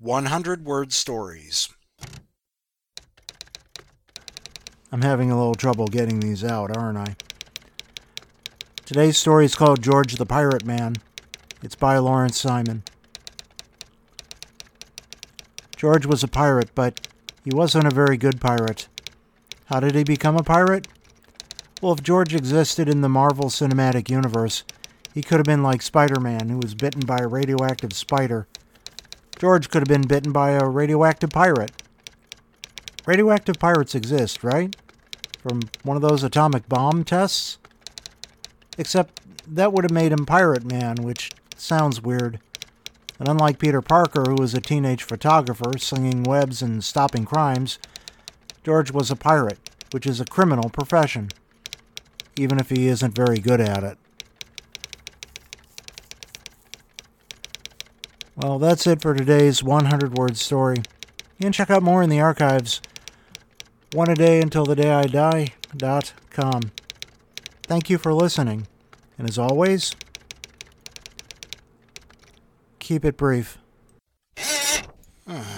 100-word stories. I'm having a little trouble getting these out, aren't I? Today's story is called George the Pirate Man. It's by Lawrence Simon. George was a pirate, but he wasn't a very good pirate. How did he become a pirate? Well, if George existed in the Marvel Cinematic Universe, he could have been like Spider-Man, who was bitten by a radioactive spider. George could have been bitten by a radioactive pirate. Radioactive pirates exist, right? From one of those atomic bomb tests? Except that would have made him Pirate Man, which sounds weird. And unlike Peter Parker, who was a teenage photographer slinging webs and stopping crimes, George was a pirate, which is a criminal profession, even if he isn't very good at it. Well, that's it for today's 100-word story. You can check out more in the archives. oneadayuntilthedayiDie.com. Thank you for listening. And as always, keep it brief.